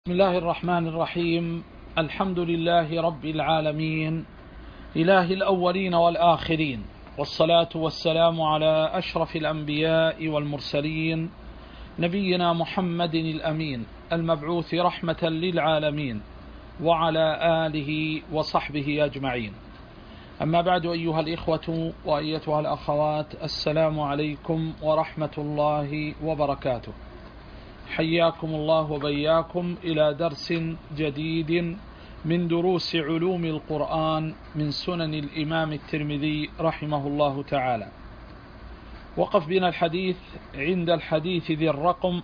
بسم الله الرحمن الرحيم. الحمد لله رب العالمين، إله الأولين والآخرين، والصلاة والسلام على أشرف الأنبياء والمرسلين، نبينا محمد الأمين المبعوث رحمة للعالمين، وعلى آله وصحبه أجمعين. أما بعد، أيها الإخوة وأيتها الأخوات، السلام عليكم ورحمة الله وبركاته. حياكم الله وبياكم إلى درس جديد من دروس علوم القرآن من سنن الإمام الترمذي رحمه الله تعالى. وقف بنا الحديث عند الحديث ذي الرقم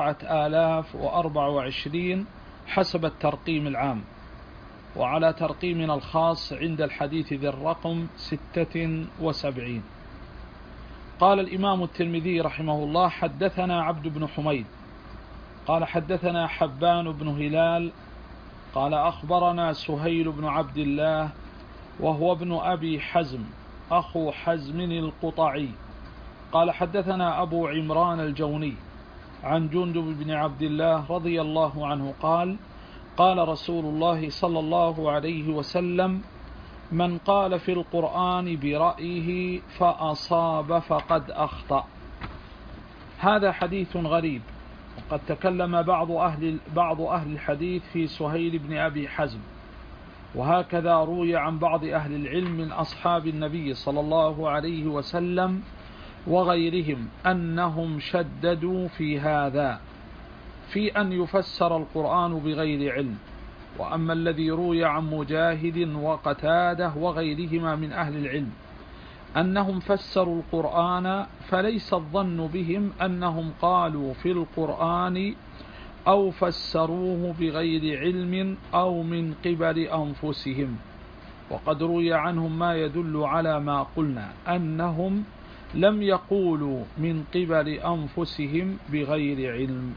4024 حسب الترقيم العام، وعلى ترقيمنا الخاص عند الحديث ذي الرقم 76. قال الإمام الترمذي رحمه الله: حدثنا عبد بن حميد قال حدثنا حبان بن هلال قال أخبرنا سهيل بن عبد الله وهو ابن أبي حزم أخو حزم القطعي قال حدثنا أبو عمران الجوني عن جندب بن عبد الله رضي الله عنه قال: قال رسول الله صلى الله عليه وسلم: من قال في القرآن برأيه فأصاب فقد أخطأ. هذا حديث غريب، وقد تكلم بعض أهل الحديث في سهيل بن أبي حزم، وهكذا روي عن بعض أهل العلم من أصحاب النبي صلى الله عليه وسلم وغيرهم أنهم شددوا في هذا، في أن يفسر القرآن بغير علم. وأما الذي روي عن مجاهد وقتاده وغيرهما من أهل العلم أنهم فسروا القرآن، فليس الظن بهم أنهم قالوا في القرآن أو فسروه بغير علم أو من قبل أنفسهم، وقد روي عنهم ما يدل على ما قلنا، أنهم لم يقولوا من قبل أنفسهم بغير علم.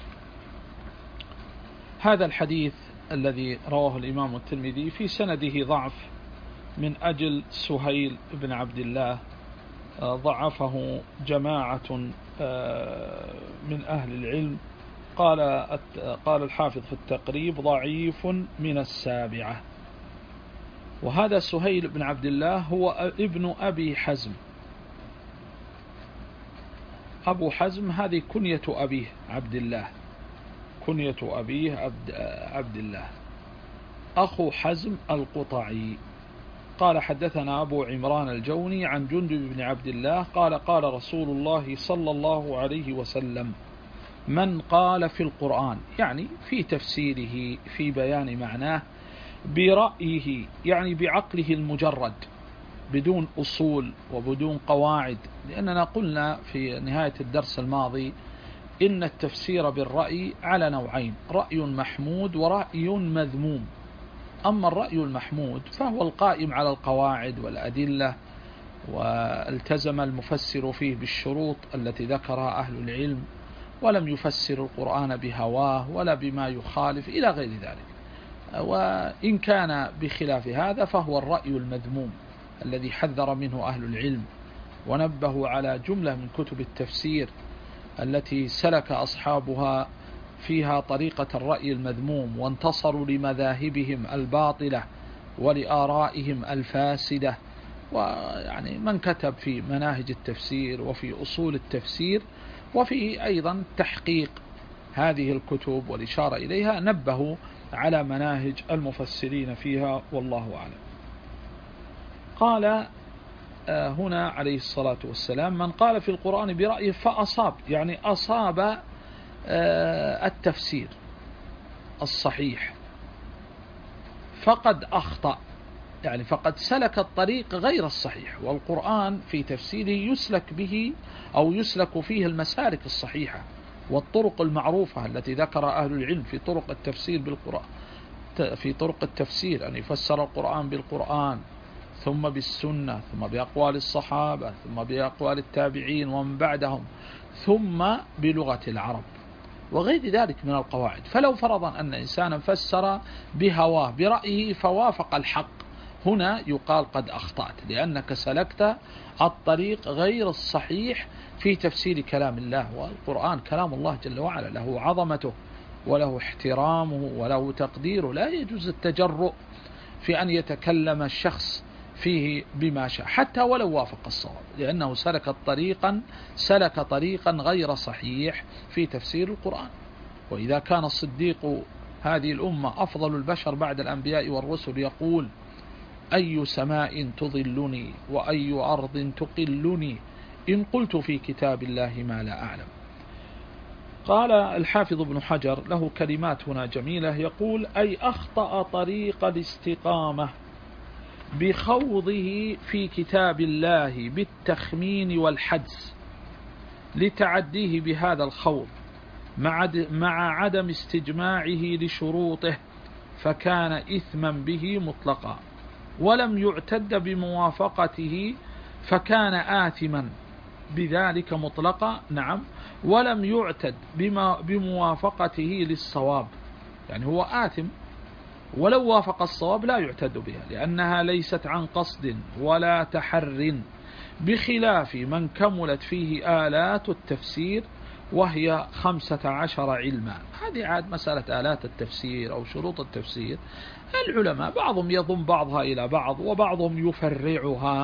هذا الحديث الذي رواه الإمام الترمذي في سنده ضعف من أجل سهيل بن عبد الله، ضعفه جماعة من أهل العلم. قال الحافظ في التقريب: ضعيف من السابعة. وهذا سهيل بن عبد الله هو ابن أبي حزم. أبو حزم هذه كنية أبيه عبد الله، كنية أبيه عبد الله، أخو حزم القطعي. قال حدثنا أبو عمران الجوني عن جندب بن عبد الله قال: قال رسول الله صلى الله عليه وسلم: من قال في القرآن، يعني في تفسيره في بيان معناه، برأيه يعني بعقله المجرد بدون أصول وبدون قواعد. لأننا قلنا في نهاية الدرس الماضي إن التفسير بالرأي على نوعين: رأي محمود ورأي مذموم. أما الرأي المحمود فهو القائم على القواعد والأدلة، والتزم المفسر فيه بالشروط التي ذكرها أهل العلم، ولم يفسر القرآن بهواه ولا بما يخالف إلى غير ذلك. وإن كان بخلاف هذا فهو الرأي المذموم الذي حذر منه أهل العلم، ونبهوا على جملة من كتب التفسير التي سلك أصحابها فيها طريقة الرأي المذموم، وانتصروا لمذاهبهم الباطلة ولآرائهم الفاسدة. ويعني من كتب في مناهج التفسير وفي أصول التفسير وفي أيضا تحقيق هذه الكتب والإشارة إليها نبهوا على مناهج المفسرين فيها، والله أعلم. قال هنا عليه الصلاة والسلام: من قال في القرآن برأيه فأصاب، يعني أصاب التفسير الصحيح، فقد أخطأ، يعني فقد سلك الطريق غير الصحيح. والقرآن في تفسيره يسلك به أو يسلك فيه المسالك الصحيحة والطرق المعروفة التي ذكر أهل العلم في طرق التفسير بالقرآن، في طرق التفسير أن يفسر القرآن بالقرآن، ثم بالسنة، ثم بأقوال الصحابة، ثم بأقوال التابعين ومن بعدهم، ثم بلغة العرب وغير ذلك من القواعد. فلو فرضا أن إنسانا فسر بهواه برأيه فوافق الحق، هنا يقال قد أخطأت، لأنك سلكت الطريق غير الصحيح في تفسير كلام الله. والقرآن كلام الله جل وعلا، له عظمته وله احترامه وله تقديره. لا يجوز التجرؤ في أن يتكلم الشخص فيه بما شاء حتى ولو وافق الصواب، لأنه سلك طريقا غير صحيح في تفسير القرآن. وإذا كان الصديق هذه الأمة أفضل البشر بعد الأنبياء والرسل يقول: أي سماء تظلني وأي أرض تقلني إن قلت في كتاب الله ما لا أعلم. قال الحافظ ابن حجر له كلمات هنا جميلة، يقول: أي أخطأ طريق الاستقامة بخوضه في كتاب الله بالتخمين والحدس لتعديه بهذا الخوض مع عدم استجماعه لشروطه، فكان إثما به مطلقا، ولم يعتد بموافقته فكان آثما بذلك مطلقا. نعم، ولم يعتد بموافقته للصواب، يعني هو آثم ولو وافق الصواب لا يعتد بها، لأنها ليست عن قصد ولا تحر، بخلاف من كملت فيه آلات التفسير وهي 15 علما. هذه عاد مسألة آلات التفسير أو شروط التفسير، العلماء بعضهم يضم بعضها إلى بعض وبعضهم يفرعها،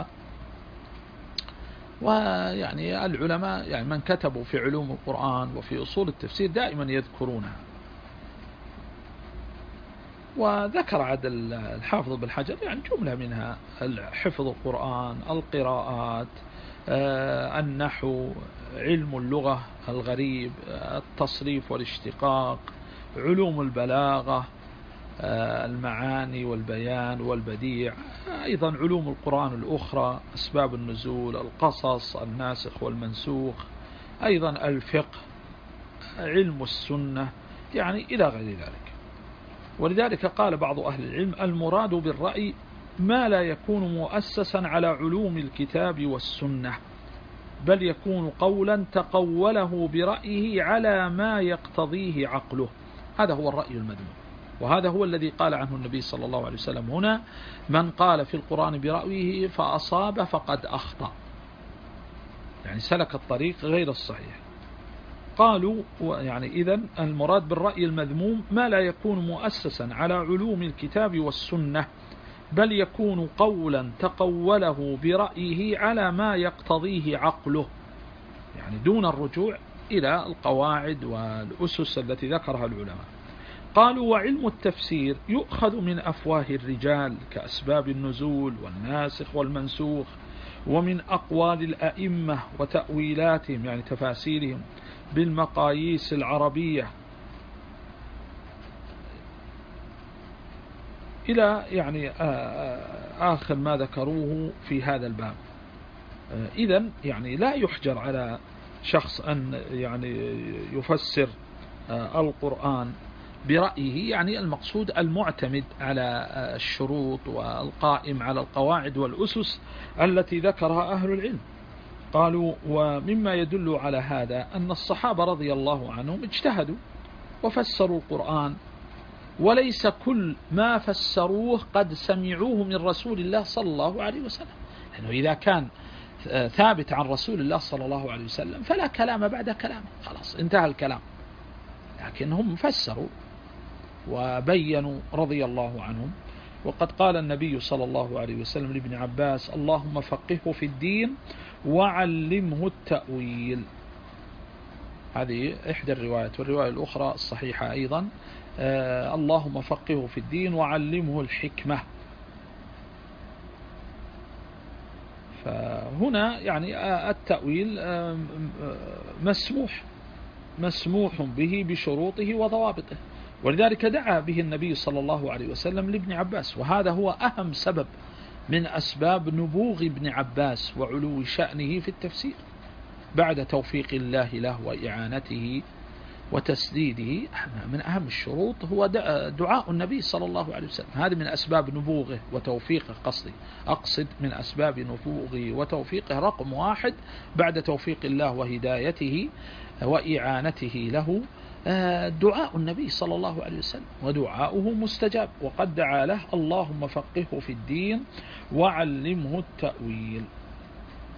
ويعني العلماء يعني من كتبوا في علوم القرآن وفي أصول التفسير دائما يذكرونها. وذكر عاد الحافظ بن حجر يعني جملة منها: حفظ القرآن، القراءات، النحو، علم اللغة الغريب، التصريف والاشتقاق، علوم البلاغة، المعاني والبيان والبديع، أيضا علوم القرآن الأخرى، أسباب النزول، القصص، الناسخ والمنسوخ، أيضا الفقه، علم السنة، يعني إلى غير ذلك. ولذلك قال بعض أهل العلم: المراد بالرأي ما لا يكون مؤسسا على علوم الكتاب والسنة، بل يكون قولا تقوله برأيه على ما يقتضيه عقله. هذا هو الرأي المذموم، وهذا هو الذي قال عنه النبي صلى الله عليه وسلم هنا: من قال في القرآن برأيه فأصاب فقد أخطأ، يعني سلك الطريق غير الصحيح. قالوا يعني إذن المراد بالرأي المذموم ما لا يكون مؤسسا على علوم الكتاب والسنة، بل يكون قولا تقوله برأيه على ما يقتضيه عقله، يعني دون الرجوع إلى القواعد والأسس التي ذكرها العلماء. قالوا: وعلم التفسير يؤخذ من أفواه الرجال كأسباب النزول والناسخ والمنسوخ، ومن أقوال الأئمة وتأويلاتهم يعني تفاسيرهم بالمقاييس العربية، إلى يعني آخر ما ذكروه في هذا الباب. إذن يعني لا يحجر على شخص أن يعني يفسر القرآن برأيه، يعني المقصود المعتمد على الشروط والقائم على القواعد والأسس التي ذكرها أهل العلم. قالوا: ومما يدل على هذا أن الصحابة رضي الله عنهم اجتهدوا وفسروا القرآن، وليس كل ما فسروه قد سمعوه من رسول الله صلى الله عليه وسلم، لأنه إذا كان ثابت عن رسول الله صلى الله عليه وسلم فلا كلام بعد كلامه، خلاص انتهى الكلام. لكن هم فسروا وبينوا رضي الله عنهم. وقد قال النبي صلى الله عليه وسلم لابن عباس: اللهم فقهه في الدين وعلمه التأويل. هذه إحدى الروايات، والرواية الأخرى الصحيحة أيضا: اللهم فقهه في الدين وعلمه الحكمة. فهنا يعني التأويل مسموح به بشروطه وضوابطه، ولذلك دعا به النبي صلى الله عليه وسلم لابن عباس، وهذا هو أهم سبب من أسباب نبوغ ابن عباس وعلو شأنه في التفسير بعد توفيق الله له وإعانته وتسديده. من أهم الشروط هو دعاء النبي صلى الله عليه وسلم، هذا من أسباب نبوغه وتوفيقه. أقصد من أسباب نبوغه وتوفيقه رقم 1 بعد توفيق الله وهدايته وإعانته له دعاء النبي صلى الله عليه وسلم، ودعاؤه مستجاب، وقد دعا له: اللهم فقهه في الدين وعلمه التأويل.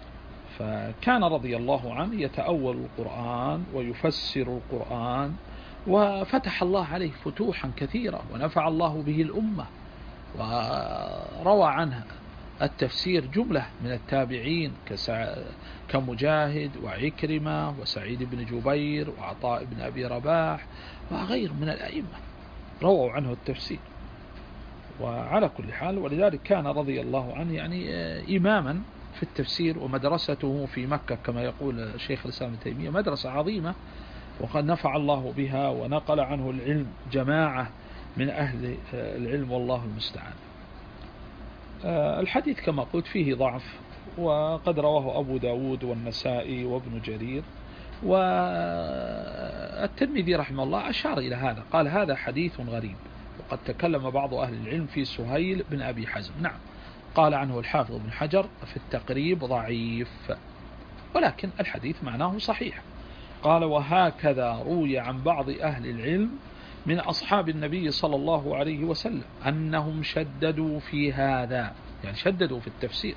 فكان رضي الله عنه يتأول القرآن ويفسر القرآن وفتح الله عليه فتوحا كثيرة ونفع الله به الأمة، وروى عنها التفسير جملة من التابعين كمجاهد وعكرمة وسعيد بن جبير وعطاء بن أبي رباح وغير من الأئمة رووا عنه التفسير. وعلى كل حال، ولذلك كان رضي الله عنه يعني إماما في التفسير، ومدرسته في مكة كما يقول شيخ الإسلام ابن تيمية مدرسة عظيمة، وقد نفع الله بها ونقل عنه العلم جماعة من أهل العلم والله المستعان. الحديث كما قلت فيه ضعف، وقد رواه أبو داود والنسائي وابن جرير، والترمذي رحمه الله أشار إلى هذا، قال هذا حديث غريب. وقد تكلم بعض أهل العلم في سهيل بن أبي حزم، نعم قال عنه الحافظ بن حجر في التقريب ضعيف، ولكن الحديث معناه صحيح. قال وهكذا روي عن بعض أهل العلم من أصحاب النبي صلى الله عليه وسلم أنهم شددوا في هذا، يعني شددوا في التفسير،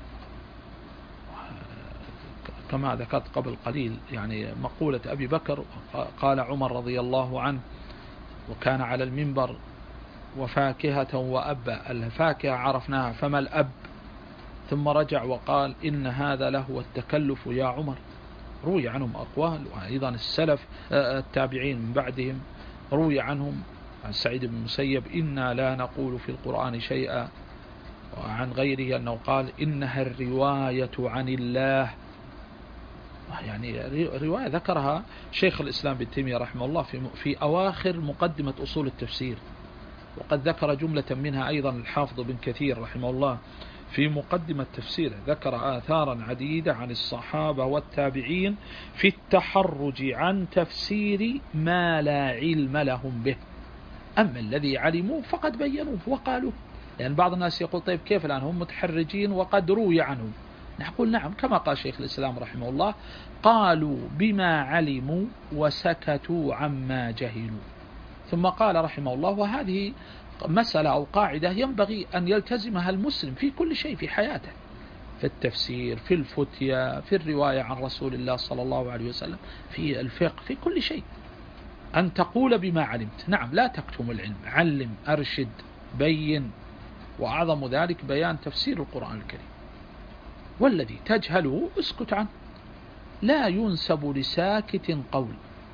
كما ذكرت قبل قليل يعني مقولة أبي بكر قال عمر رضي الله عنه وكان على المنبر وفاكهة وأبا، الفاكهة عرفناها فما الأب، ثم رجع وقال إن هذا له التكلف يا عمر. روي عنهم أقوال، وأيضا السلف التابعين من بعدهم روي عنهم عن سعيد بن المسيب إنا لا نقول في القرآن شيئا، وعن غيره أنه قال إنها الرواية عن الله، يعني رواية ذكرها شيخ الإسلام ابن تيمية رحمه الله في أواخر مقدمة أصول التفسير، وقد ذكر جملة منها أيضا الحافظ بن كثير رحمه الله في مقدمة تفسيره، ذكر آثارا عديدة عن الصحابة والتابعين في التحرج عن تفسير ما لا علم لهم به، أما الذي علموا فقد بينوه وقالوا. لأن بعض الناس يقول طيب كيف الآن هم متحرجين وقد روي عنهم؟ نقول نعم كما قال شيخ الإسلام رحمه الله قالوا بما علموا وسكتوا عما جهلوا. ثم قال رحمه الله وهذه مسألة أو قاعدة ينبغي أن يلتزمها المسلم في كل شيء في حياته، في التفسير، في الفتية، في الرواية عن رسول الله صلى الله عليه وسلم، في الفقه، في كل شيء، أن تقول بما علمت. نعم لا تكتم العلم، علم، أرشد، بين، وأعظم ذلك بيان تفسير القرآن الكريم، والذي تجهله اسكت عنه، لا ينسب لساكت قول.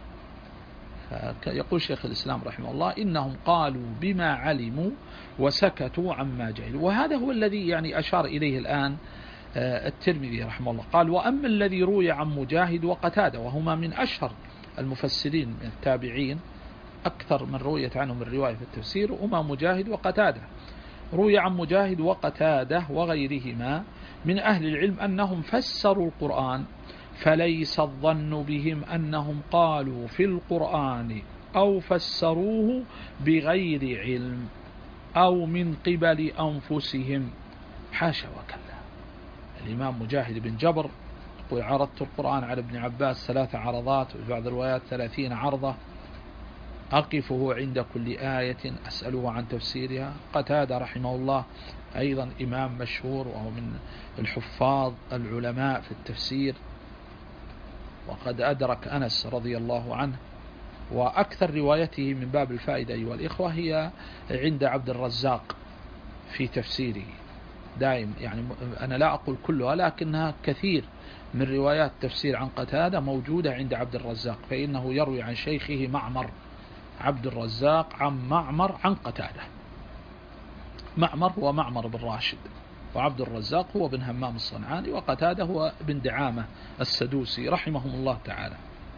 يقول شيخ الإسلام رحمه الله إنهم قالوا بما علموا وسكتوا عما جهلوا، وهذا هو الذي يعني أشار إليه الآن الترمذي رحمه الله، قال وأما الذي روي عن مجاهد وقتادة، وهما من أشهر المفسرين من التابعين، أكثر من رويت عنهم الرواية في التفسير هما مجاهد وقتادة، روي عن مجاهد وقتادة وغيرهما من أهل العلم أنهم فسروا القرآن، فليس الظن بهم أنهم قالوا في القرآن أو فسروه بغير علم أو من قبل أنفسهم، حاشا وكلا. الإمام مجاهد بن جبر يقول عرضت القرآن على ابن عباس 3 عرضات، وفي بعض الروايات 30 عرضة، أقفه عند كل آية أسأله عن تفسيرها. قتادة رحمه الله أيضا إمام مشهور وهو من الحفاظ العلماء في التفسير، وقد أدرك أنس رضي الله عنه، وأكثر روايته من باب الفائدة أيها الإخوة هي عند عبد الرزاق في تفسيره دائم، يعني أنا لا أقول كلها لكنها كثير من روايات تفسير عن قتادة موجودة عند عبد الرزاق، فإنه يروي عن شيخه معمر، عبد الرزاق عن معمر عن قتادة، معمر هو معمر بن راشد، وعبد الرزاق هو بن همام الصنعاني، وقتادة هو بن دعامة السدوسي رحمهم الله تعالى.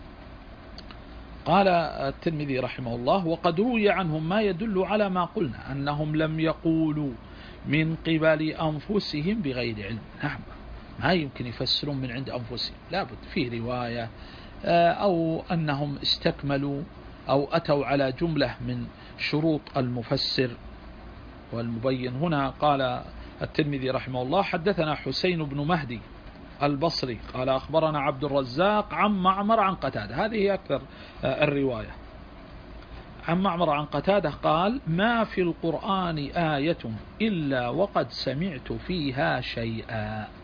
قال الترمذي رحمه الله وقد روي عنهم ما يدل على ما قلنا أنهم لم يقولوا من قبل أنفسهم بغير علم. نعم ما يمكن يفسرون من عند أنفسهم، لابد في رواية أو أنهم استكملوا أو أتوا على جملة من شروط المفسر والمبين. هنا قال الترمذي رحمه الله حدثنا حسين بن مهدي البصري قال أخبرنا عبد الرزاق عن معمر عن قتادة، هذه أكثر الرواية، عن معمر عن قتادة قال ما في القرآن آية إلا وقد سمعت فيها شيئا.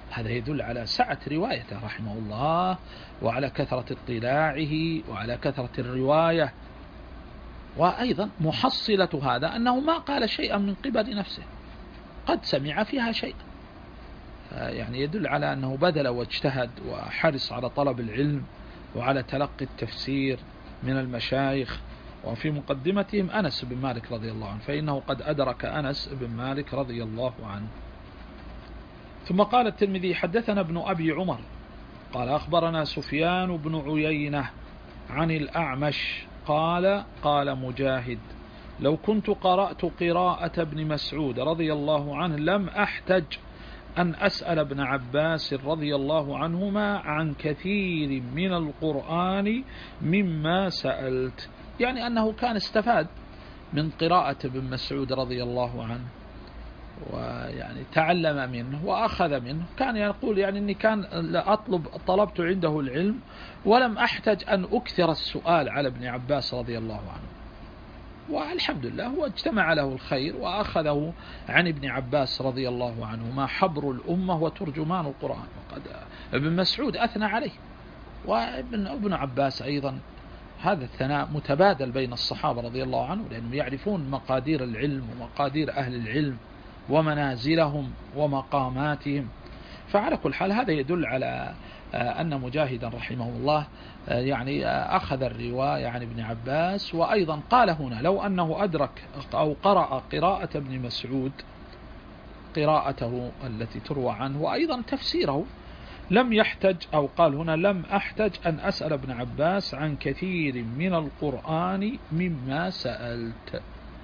هذا يدل على سعة روايته رحمه الله، وعلى كثرة اطلاعه، وعلى كثرة الرواية. وأيضا محصلة هذا أنه ما قال شيئا من قبل نفسه، قد سمع فيها شيئا، يعني يدل على أنه بذل واجتهد وحرص على طلب العلم وعلى تلقي التفسير من المشايخ. وفي مقدمتهم أنس بن مالك رضي الله عنه، فإنه قد أدرك أنس بن مالك رضي الله عنه. ثم قال الترمذي: حدثنا ابن أبي عمر قال أخبرنا سفيان بن عيينة عن الأعمش قال: قال مجاهد: لو كنت قرأت قراءة ابن مسعود رضي الله عنه لم أحتج أن أسأل ابن عباس رضي الله عنهما عن كثير من القرآن مما سألت. يعني أنه كان استفاد من قراءة ابن مسعود رضي الله عنه، ويعني تعلم منه وأخذ منه. كان يقول يعني أني كان طلبت عنده العلم ولم أحتج أن أكثر السؤال على ابن عباس رضي الله عنه، والحمد لله هو اجتمع له الخير وأخذه عن ابن عباس رضي الله عنه ما حبر الأمة وترجمان القرآن. وقد ابن مسعود أثنى عليه، وابن عباس أيضا هذا الثناء متبادل بين الصحابة رضي الله عنه، لأنهم يعرفون مقادير العلم ومقادير أهل العلم ومنازلهم ومقاماتهم. فعلى كل حال هذا يدل على أن مجاهدا رحمه الله يعني أخذ الرواية عن ابن عباس. وأيضا قال هنا: لو أنه أدرك أو قرأ قراءة ابن مسعود قراءته التي تروى عنه وأيضا تفسيره لم يحتج، أو قال هنا: لم أحتج أن أسأل ابن عباس عن كثير من القرآن مما سألت.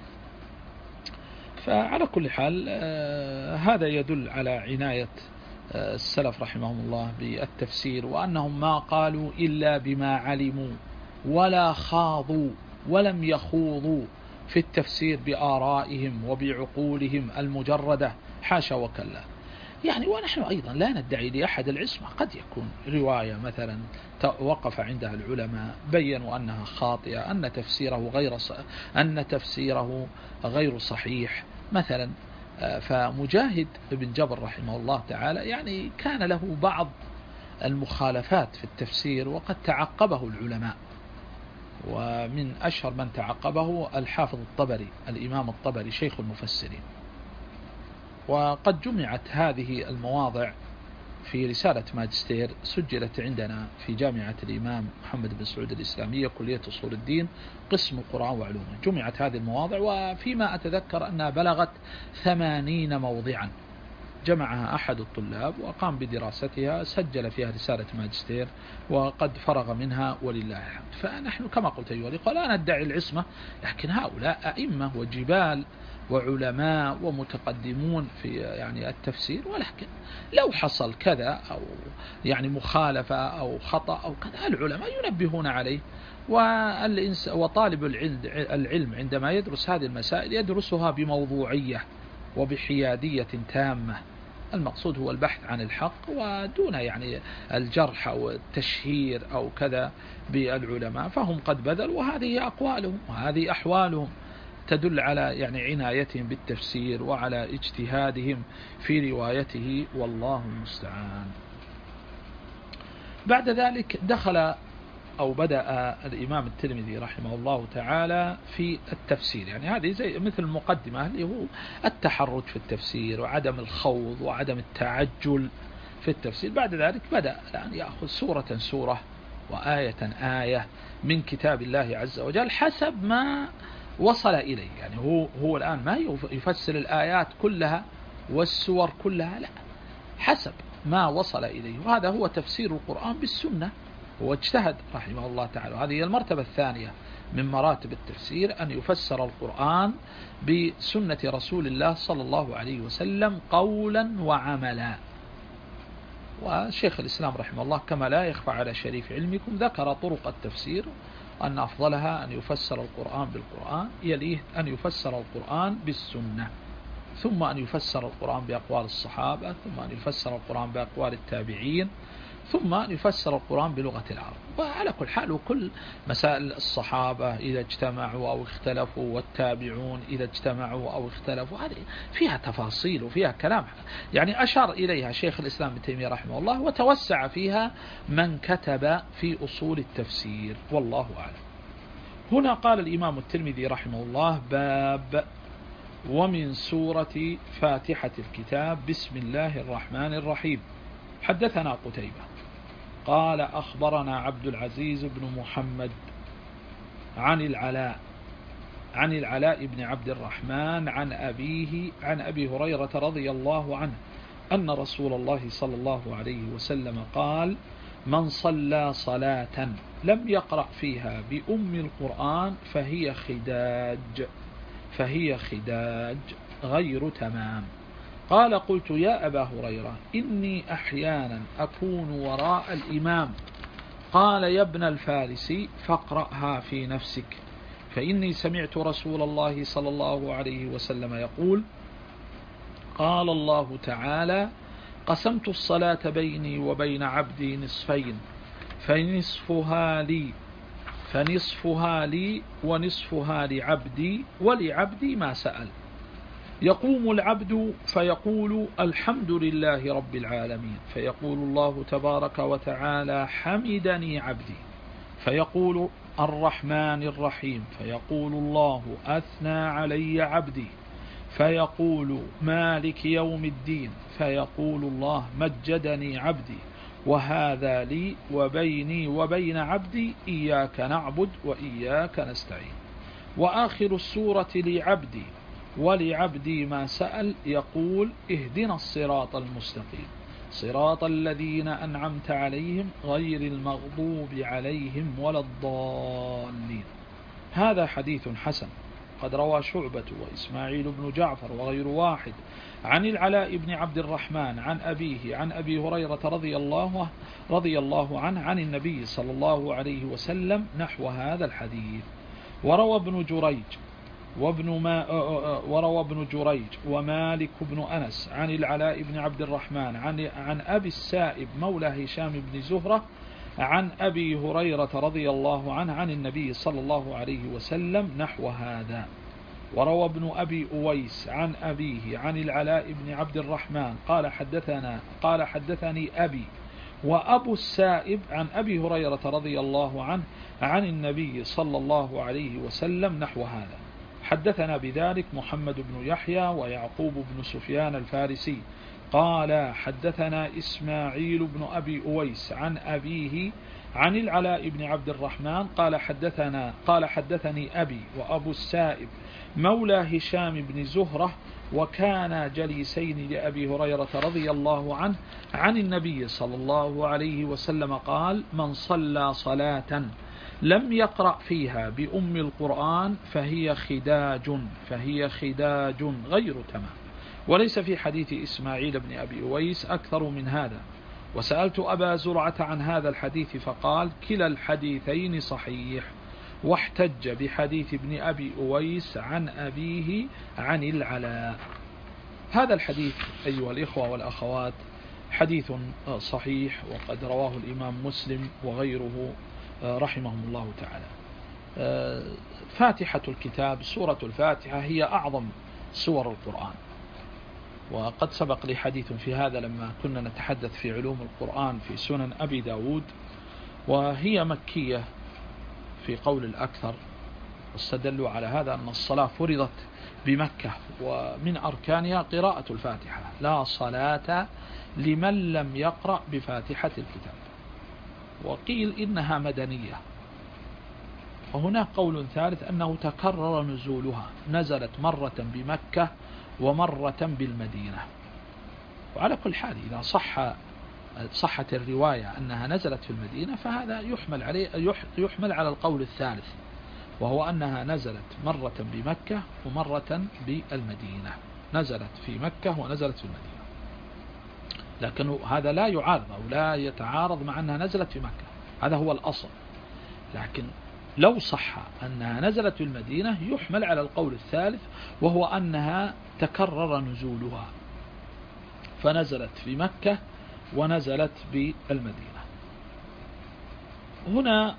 فعلى كل حال هذا يدل على عناية السلف رحمهم الله بالتفسير، وأنهم ما قالوا إلا بما علموا ولا خاضوا ولم يخوضوا في التفسير بآرائهم وبعقولهم المجردة، حاشا وكلا. يعني ونحن أيضا لا ندعي لأحد العصمة، قد يكون رواية مثلا وقف عندها العلماء بيّنوا أنها خاطئة، أن تفسيره غير صحيح مثلا. فمجاهد بن جبر رحمه الله تعالى يعني كان له بعض المخالفات في التفسير وقد تعقبه العلماء، ومن أشهر من تعقبه الحافظ الطبري، الإمام الطبري شيخ المفسرين. وقد جمعت هذه المواضع في رسالة ماجستير سجلت عندنا في جامعة الإمام محمد بن سعود الإسلامية كلية أصول الدين قسم القرآن وعلومه. جمعت هذه المواضع، وفيما أتذكر أنها بلغت 80 موضعا جمعها أحد الطلاب وقام بدراستها، سجل فيها رسالة ماجستير وقد فرغ منها ولله الحمد. فنحن كما قلت أيها الأخوة لا ندعي العصمة، لكن هؤلاء أئمة وجبال وعلماء ومتقدمون في يعني التفسير، ولكن لو حصل كذا أو يعني مخالفة أو خطأ أو كذا العلماء ينبهون عليه. وطالب العلم عندما يدرس هذه المسائل يدرسها بموضوعية وبحيادية تامة. المقصود هو البحث عن الحق ودون يعني الجرح أو التشهير أو كذا بالعلماء، فهم قد بذلوا، وهذه أقوالهم وهذه أحوالهم تدل على يعني عنايتهم بالتفسير وعلى اجتهادهم في روايته، والله المستعان. بعد ذلك دخل أو بدأ الإمام الترمذي رحمه الله تعالى في التفسير. يعني هذه زي مثل المقدمة اللي هو التحرج في التفسير وعدم الخوض وعدم التعجل في التفسير. بعد ذلك بدأ يعني يأخذ سورة سورة وآية آية من كتاب الله عز وجل حسب ما وصل إليه. يعني هو الآن ما يفسر الآيات كلها والسور كلها، لا، حسب ما وصل إليه، وهذا هو تفسير القرآن بالسنة. واجتهد رحمه الله تعالى. هذه هي المرتبة الثانية من مراتب التفسير، أن يفسر القرآن بسنة رسول الله صلى الله عليه وسلم قولا وعملا. وشيخ الإسلام رحمه الله كما لا يخفى على شريف علمكم ذكر طرق التفسير، أن أفضلها أن يفسر القرآن بالقرآن، يليه أن يفسر القرآن بالسنة، ثم أن يفسر القرآن بأقوال الصحابة، ثم أن يفسر القرآن بأقوال التابعين، ثم يفسر القرآن بلغة العرب. وعلى كل حال وكل مسائل الصحابة إذا اجتمعوا أو اختلفوا والتابعون إذا اجتمعوا أو اختلفوا، هذه فيها تفاصيل وفيها كلام يعني أشار إليها شيخ الإسلام ابن تيمية رحمه الله، وتوسع فيها من كتب في أصول التفسير، والله أعلم. هنا قال الإمام الترمذي رحمه الله: باب ومن سورة فاتحة الكتاب بسم الله الرحمن الرحيم. حدثنا قتيبة قال أخبرنا عبد العزيز بن محمد عن العلاء بن عبد الرحمن عن أبيه عن أبي هريرة رضي الله عنه أن رسول الله صلى الله عليه وسلم قال: من صلى صلاة لم يقرأ فيها بأم القرآن فهي خداج غير تمام. قال: قلت يا أبا هريرة إني أحيانا أكون وراء الإمام. قال: يا ابن الفارس فاقرأها في نفسك، فإني سمعت رسول الله صلى الله عليه وسلم يقول: قال الله تعالى: قسمت الصلاة بيني وبين عبدي نصفين، فنصفها لي ونصفها لعبدي، ولعبدي ما سأل. يقوم العبد فيقول: الحمد لله رب العالمين، فيقول الله تبارك وتعالى: حمدني عبدي. فيقول: الرحمن الرحيم، فيقول الله: أثنى علي عبدي. فيقول: مالك يوم الدين، فيقول الله: مجدني عبدي. وهذا لي وبيني وبين عبدي إياك نعبد وإياك نستعين. وآخر السورة لعبدي ولعبدي ما سأل، يقول: اهدنا الصراط المستقيم، صراط الذين أنعمت عليهم غير المغضوب عليهم ولا الضالين. هذا حديث حسن، قد روى شعبة وإسماعيل بن جعفر وغير واحد عن العلاء بن عبد الرحمن عن أبيه عن أبي هريرة رضي الله عنه عن النبي صلى الله عليه وسلم نحو هذا الحديث. وروى ابن جريج ومالك بن أنس عن العلاء بن عبد الرحمن عن أبي السائب مولى هشام بن زهرة عن أبي هريرة رضي الله عنه عن النبي صلى الله عليه وسلم نحو هذا. وروى ابن أبي أويس عن أبيه عن العلاء بن عبد الرحمن قال حدثني أبي وأبو السائب عن أبي هريرة رضي الله عنه عن النبي صلى الله عليه وسلم نحو هذا. حدثنا بذلك محمد بن يحيى ويعقوب بن سفيان الفارسي قال حدثنا إسماعيل بن أبي أويس عن أبيه عن العلاء بن عبد الرحمن قال حدثني أبي وأبو السائب مولى هشام بن زهرة وكان جليسين لأبي هريرة رضي الله عنه عن النبي صلى الله عليه وسلم قال: من صلى صلاة لم يقرأ فيها بأم القرآن فهي خداج غير تمام. وليس في حديث إسماعيل بن أبي أويس أكثر من هذا. وسألت أبا زرعة عن هذا الحديث فقال: كلا الحديثين صحيح. واحتج بحديث ابن أبي أويس عن أبيه عن العلاء. هذا الحديث أيها الإخوة والأخوات حديث صحيح، وقد رواه الإمام مسلم وغيره رحمهم الله تعالى. فاتحة الكتاب سورة الفاتحة هي أعظم سور القرآن، وقد سبق لي حديث في هذا لما كنا نتحدث في علوم القرآن في سنن أبي داود، وهي مكية في قول الأكثر، واستدلوا على هذا أن الصلاة فرضت بمكة ومن أركانها قراءة الفاتحة، لا صلاة لمن لم يقرأ بفاتحة الكتاب. وقيل إنها مدنية. وهناك قول ثالث أنه تكرر نزولها، نزلت مرة بمكة ومرة بالمدينة. وعلى كل حال إذا صحت الرواية أنها نزلت في المدينة فهذا يحمل على القول الثالث، وهو أنها نزلت مرة بمكة ومرة بالمدينة، نزلت في مكة ونزلت في المدينة. لكن هذا لا يعارض أو لا يتعارض مع أنها نزلت في مكة، هذا هو الأصل. لكن لو صح أنها نزلت في المدينة يحمل على القول الثالث، وهو أنها تكرر نزولها، فنزلت في مكة ونزلت بالمدينة. هنا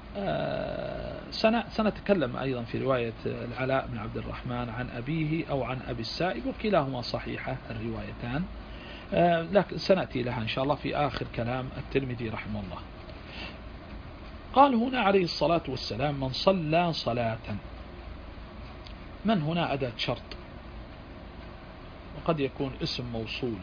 سنتكلم أيضا في رواية العلاء بن عبد الرحمن عن أبيه أو عن أبي السائب، وكلاهما صحيحة الروايتان، لكن سنأتي لها إن شاء الله في آخر كلام الترمذي رحمه الله. قال هنا عليه الصلاة والسلام: من صلى صلاة. من هنا أداة شرط، وقد يكون اسم موصول،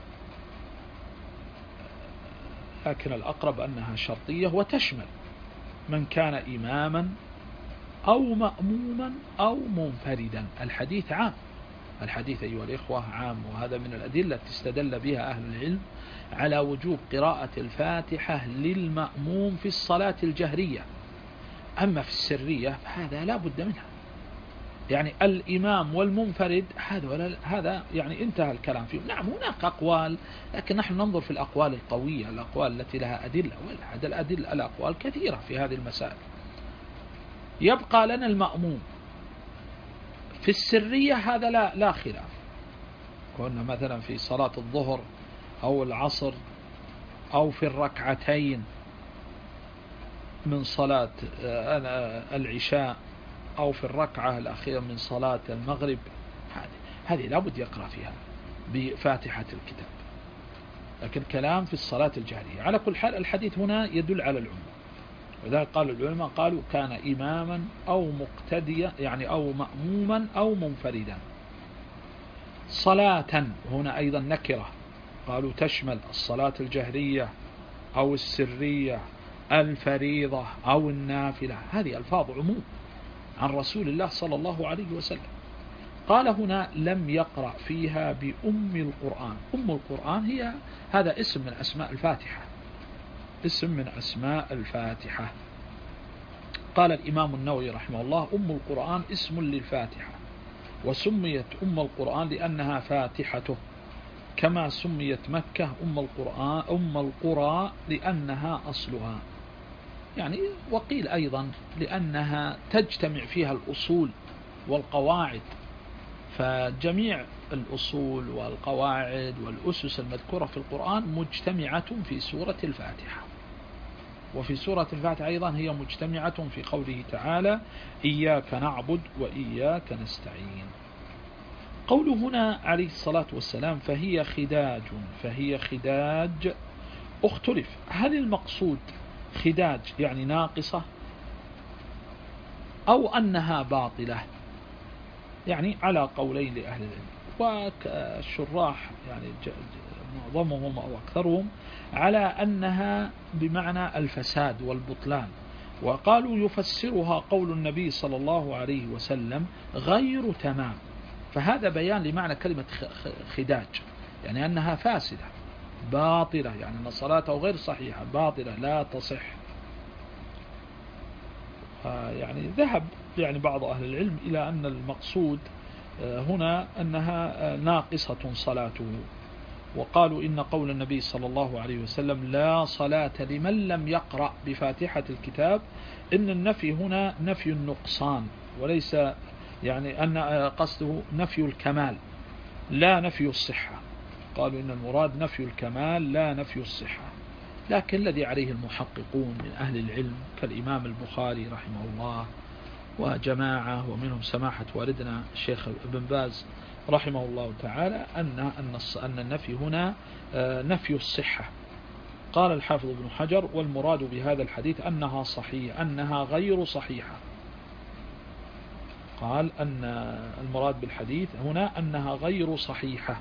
لكن الأقرب أنها شرطية وتشمل من كان إماما أو مأموما أو منفردا. الحديث عام، الحديث أيها الإخوة عام، وهذا من الأدلة استدل بها أهل العلم على وجوب قراءة الفاتحة للمأموم في الصلاة الجهرية. أما في السرية فهذا لا بد منها، يعني الإمام والمنفرد هذا يعني انتهى الكلام فيه. نعم هناك أقوال، لكن نحن ننظر في الأقوال القوية، الأقوال التي لها أدلة، وهذا الأدلة الأقوال كثيرة في هذه المسائل. يبقى لنا المأموم في السرية، هذا لا خلاف. كنا مثلا في صلاة الظهر أو العصر أو في الركعتين من صلاة العشاء أو في الركعة الأخيرة من صلاة المغرب، هذه لابد يقرأ فيها بفاتحة الكتاب. لكن كلام في الصلاة الجهرية. على كل حال الحديث هنا يدل على العموم، وذلك قال العلماء قالوا كان إماما أو مقتديا، يعني أو مأموما أو منفردا. صلاة هنا أيضا نكرة، قالوا تشمل الصلاة الجهرية أو السرية، الفريضة أو النافلة. هذه ألفاظ عموم عن رسول الله صلى الله عليه وسلم. قال هنا لم يقرأ فيها بأم القرآن. أم القرآن هي هذا اسم من أسماء الفاتحة، اسم من أسماء الفاتحة. قال الإمام النووي رحمه الله: أم القرآن اسم للفاتحة، وسميت أم القرآن لأنها فاتحته، كما سميت مكة أم القرى لأنها أصلها. يعني وقيل أيضا لأنها تجتمع فيها الأصول والقواعد، فجميع الأصول والقواعد والأسس المذكورة في القرآن مجتمعة في سورة الفاتحة. وفي سورة الفاتحة أيضا هي مجتمعة في قوله تعالى: إياك نعبد وإياك نستعين. قوله هنا عليه الصلاة والسلام فهي خداج، اختلف هل المقصود خداج يعني ناقصة أو أنها باطلة؟ يعني على قولين لأهل العلم، والشراح يعني معظمهم أو أكثرهم على أنها بمعنى الفساد والبطلان، وقالوا يفسرها قول النبي صلى الله عليه وسلم غير تمام. فهذا بيان لمعنى كلمة خداج، يعني أنها فاسدة باطلة، يعني أن صلاته غير صحيحة باطلة لا تصح. يعني ذهب يعني بعض أهل العلم إلى أن المقصود هنا أنها ناقصة صلاته، وقالوا إن قول النبي صلى الله عليه وسلم لا صلاة لمن لم يقرأ بفاتحة الكتاب، إن النفي هنا نفي النقصان، وليس يعني أن قصده نفي الكمال لا نفي الصحة. قالوا إن المراد نفي الكمال لا نفي الصحة. لكن الذي عليه المحققون من أهل العلم كالإمام البخاري رحمه الله وجماعة ومنهم سماحة والدنا الشيخ ابن باز رحمه الله تعالى أن النفي هنا نفي الصحة. قال الحافظ ابن حجر: والمراد بهذا الحديث أنها صحيحة، أنها غير صحيحة. قال أن المراد بالحديث هنا أنها غير صحيحة،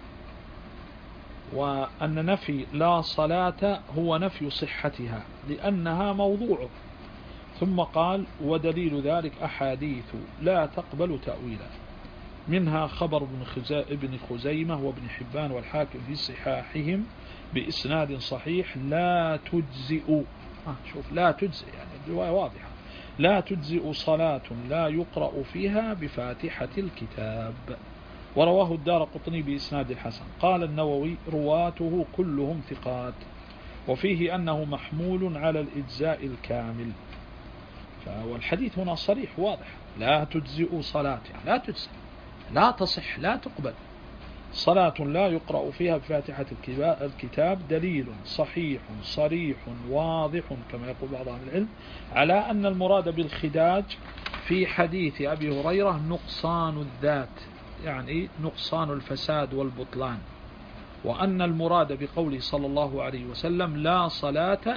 وأن نفي لا صلاة هو نفي صحتها لأنها موضوع. ثم قال: ودليل ذلك أحاديث لا تقبل تأويلا، منها خبر ابن خزيمة وابن حبان والحاكم في صحاحهم بإسناد صحيح لا تجزئ. شوف لا تجزئ، يعني الرواية واضحة: لا تجزئ صلاة لا يقرأ فيها بفاتحة الكتاب. ورواه الدارقطني بإسناد الحسن. قال النووي: رواته كلهم ثقات، وفيه أنه محمول على الإجزاء الكامل. والحديث هنا صريح واضح: لا تجزئ صلاة، يعني لا تجزئ، لا تصح، لا تقبل صلاة لا يقرأ فيها بفاتحة الكتاب دليل صحيح صريح واضح كما يقول بعض أهل العلم على أن المراد بالخداج في حديث أبي هريرة نقصان الذات، يعني نقصان الفساد والبطلان، وأن المراد بقوله صلى الله عليه وسلم لا صلاة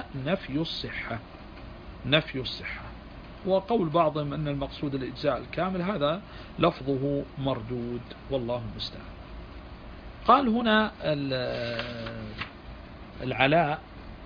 نفي الصحة. وقول بعضهم أن المقصود الإجزاء الكامل، هذا لفظه مردود والله المستعان. قال هنا العلاء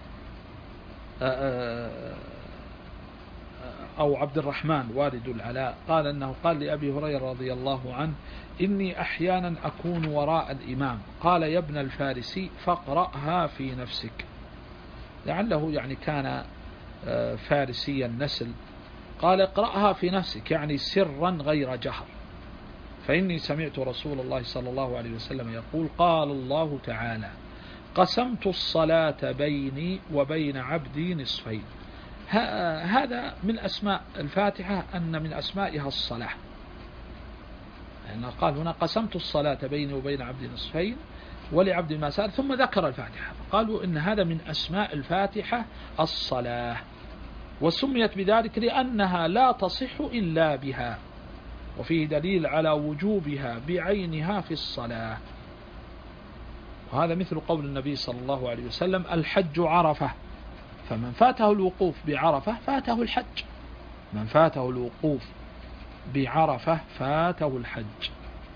أو عبد الرحمن والد العلاء قال أنه قال لأبي هريرة رضي الله عنه إني أحيانا أكون وراء الإمام، قال يا ابن الفارسي فاقرأها في نفسك، لعله يعني كان فارسي النسل، قال اقرأها في نفسك يعني سرا غير جهر، فإني سمعت رسول الله صلى الله عليه وسلم يقول قال الله تعالى قسمت الصلاة بيني وبين عبدي نصفين. هذا من أسماء الفاتحة، أن من أسمائها الصلاة، يعني قال هنا قسمت الصلاة بيني وبين عبدي نصفين ولعبد ما سأل، ثم ذكر الفاتحة، قالوا إن هذا من أسماء الفاتحة الصلاة، وسميت بذلك لأنها لا تصح إلا بها، وفيه دليل على وجوبها بعينها في الصلاة. وهذا مثل قول النبي صلى الله عليه وسلم الحج عرفة، فمن فاته الوقوف بعرفة فاته الحج، من فاته الوقوف بعرفة فاته الحج.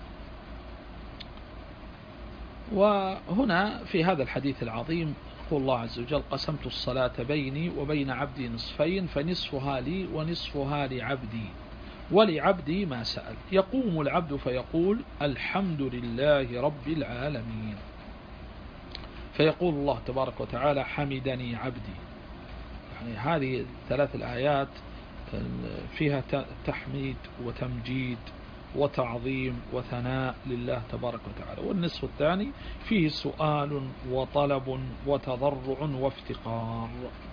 وهنا في هذا الحديث العظيم يقول الله عز وجل قسمت الصلاة بيني وبين عبدي نصفين فنصفها لي ونصفها لعبدي ولعبدي ما سأل. يقوم العبد فيقول الحمد لله رب العالمين، فيقول الله تبارك وتعالى حمدني عبدي. يعني هذه الثلاث الآيات فيها تحميد وتمجيد وتعظيم وثناء لله تبارك وتعالى. والنصف الثاني فيه سؤال وطلب وتضرع وافتقار.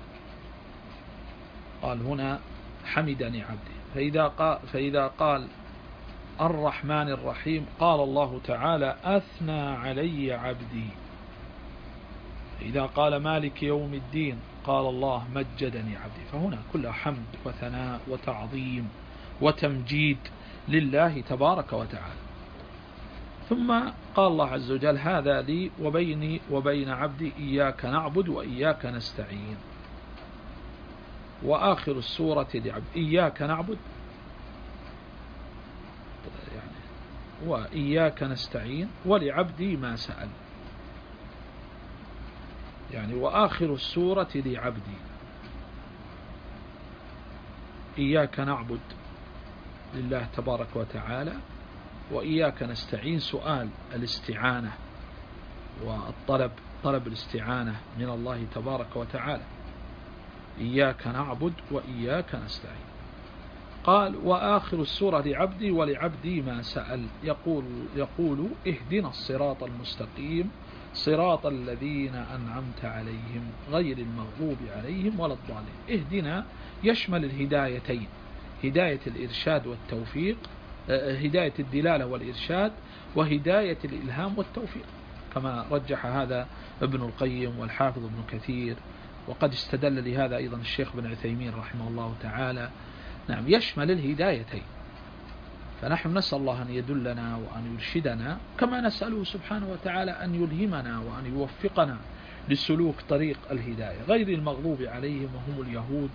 قال هنا حمدني عبدي، فإذا قال الرحمن الرحيم قال الله تعالى أثنى علي عبدي، إذا قال مالك يوم الدين قال الله مجدني عبدي. فهنا كلها حمد وثناء وتعظيم وتمجيد لله تبارك وتعالى. ثم قال الله عز وجل هذا لي وبيني وبين عبدي إياك نعبد وإياك نستعين. وآخر السورة لعبد إياك نعبد يعني وإياك نستعين ولعبدي ما سأل، يعني وآخر السورة لعبدي إياك نعبد لله تبارك وتعالى وإياك نستعين سؤال الاستعانة والطلب، طلب الاستعانة من الله تبارك وتعالى. إياك نعبد وإياك نستعين. قال وآخر السورة لعبدي ولعبدي ما سأل، يقول اهدنا الصراط المستقيم صراط الذين أنعمت عليهم غير المغضوب عليهم ولا الضالين. اهدنا يشمل الهدايتين، هداية الإرشاد والتوفيق، هداية الدلالة والإرشاد، وهداية الإلهام والتوفيق، كما رجح هذا ابن القيم والحافظ ابن كثير، وقد استدل لهذا أيضا الشيخ بن عثيمين رحمه الله تعالى. نعم يشمل الهدايتين، فنحن نسأل الله أن يدلنا وأن يرشدنا، كما نسأله سبحانه وتعالى أن يلهمنا وأن يوفقنا لسلوك طريق الهداية غير المغضوب عليهم وهم اليهود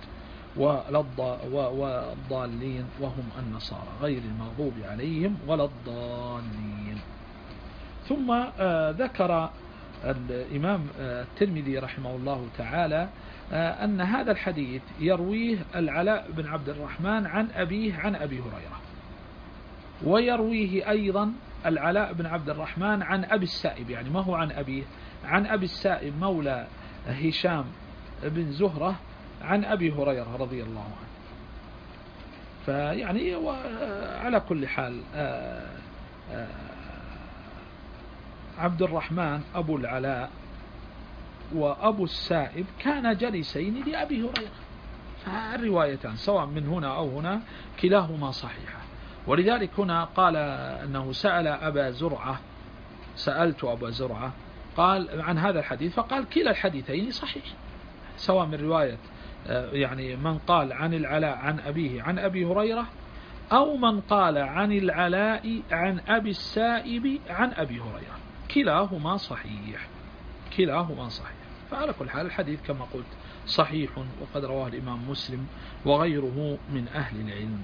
والضالين وهم النصارى، غير المغضوب عليهم ولا الضالين. ثم ذكر الإمام الترمذي رحمه الله تعالى أن هذا الحديث يرويه العلاء بن عبد الرحمن عن أبيه عن أبي هريرة، ويرويه أيضا العلاء بن عبد الرحمن عن أبي السائب، يعني ما هو عن أبيه، عن أبي السائب مولى هشام بن زهرة عن أبي هريرة رضي الله عنه. فيعني على كل حال عبد الرحمن أبو العلاء وأبو السائب كان جليسين لأبي هريرة، فالروايتان سواء من هنا أو هنا كلاهما صحيحة. ولذلك هنا قال أنه سأل أبا زرعة سألت أبا زرعة قال عن هذا الحديث، فقال كلا الحديثين صحيح، سواء من رواية يعني من قال عن العلاء عن أبيه عن أبي هريرة، أو من قال عن العلاء عن أبي السائب عن أبي هريرة، كلاهما صحيح، كلاهما صحيح. فعلى كل حال الحديث كما قلت صحيح، وقد رواه الإمام مسلم وغيره من أهل العلم.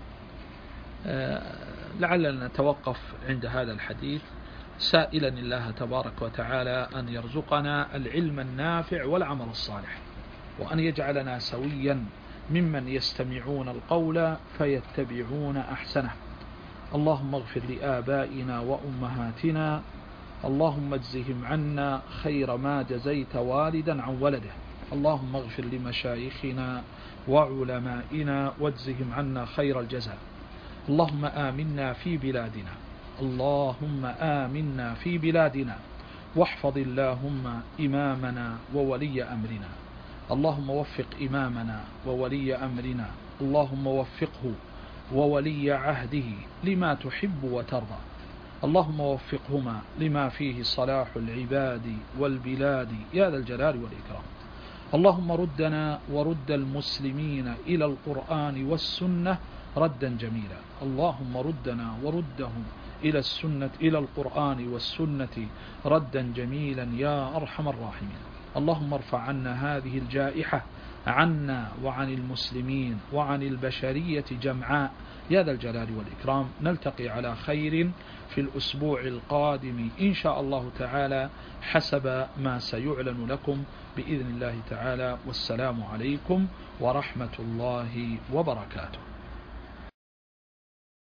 لعلنا نتوقف عند هذا الحديث، سائلا الله تبارك وتعالى أن يرزقنا العلم النافع والعمل الصالح، وأن يجعلنا سويا ممن يستمعون القول فيتبعون أحسنه. اللهم اغفر لآبائنا وأمهاتنا، اللهم اجزهم عنا خير ما جزيت والدا عن ولده. اللهم اغفر لمشايخنا وعلمائنا واجزهم عنا خير الجزاء. اللهم آمنا في بلادنا، اللهم آمنا في بلادنا، واحفظ اللهم إمامنا وولي أمرنا. اللهم وفق إمامنا وولي أمرنا، اللهم وفقه وولي عهده لما تحب وترضى. اللهم وفقهما لما فيه صلاح العباد والبلاد يا ذا الجلال والإكرام. اللهم ردنا ورد المسلمين إلى القرآن والسنة ردا جميلا. اللهم ردنا وردهم إلى السنة، إلى القرآن والسنة ردا جميلا يا أرحم الراحمين. اللهم ارفع عنا هذه الجائحة عنا وعن المسلمين وعن البشرية جمعاء يا ذا الجلال والإكرام. نلتقي على خير في الأسبوع القادم إن شاء الله تعالى حسب ما سيعلن لكم بإذن الله تعالى. والسلام عليكم ورحمة الله وبركاته.